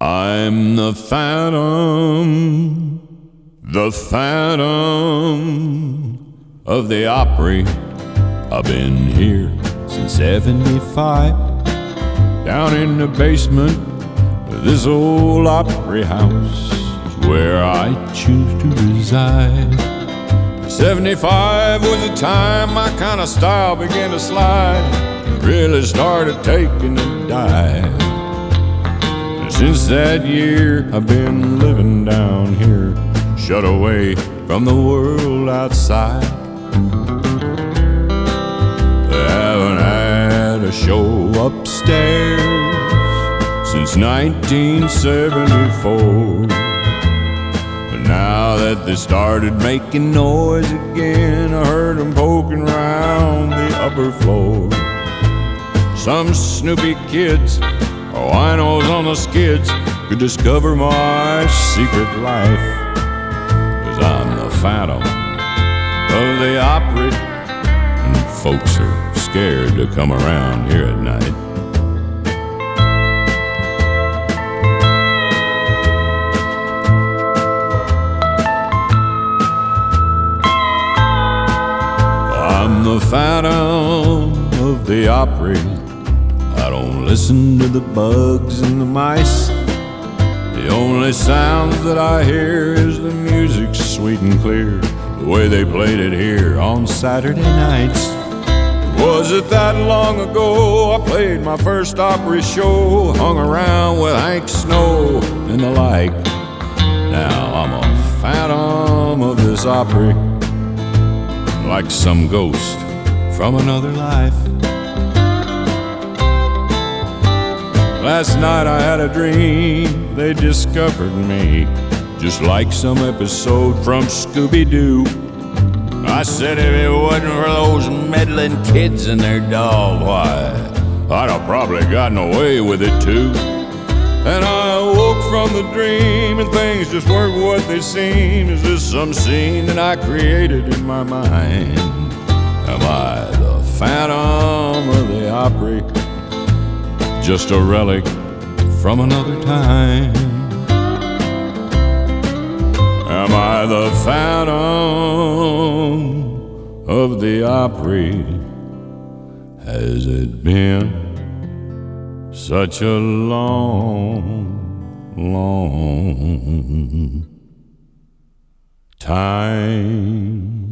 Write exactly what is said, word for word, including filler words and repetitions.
I'm the Phantom, the Phantom of the Opry. I've been here since seventy-five, down in the basement of this old Opry house is where I choose to reside. seventy-five was the time my kind of style began to slide, and really started taking a dive. Since that year, I've been living down here, shut away from the world outside. I haven't had a show upstairs since nineteen seventy-four. But now that they started making noise again, I heard them poking around the upper floor. Some snoopy kids, winos on the skids, could discover my secret life. 'Cause I'm the Phantom of the Opry, and folks are scared to come around here at night. I'm the Phantom of the Opry. I don't listen to the bugs and the mice. The only sounds that I hear is the music, sweet and clear, the way they played it here on Saturday nights. Was it that long ago I played my first Opry show, hung around with Hank Snow and the like? Now I'm a phantom of this Opry, like some ghost from another life. Last night I had a dream, they discovered me, just like some episode from Scooby-Doo. I said if it wasn't for those meddling kids and their doll, why, I'd have probably gotten away with it too. And I woke from the dream and things just weren't what they seem. Is this some scene that I created in my mind? Am I the Phantom of the Opry, just a relic from another time? Am I the Phantom of the Opry? Has it been such a long, long time?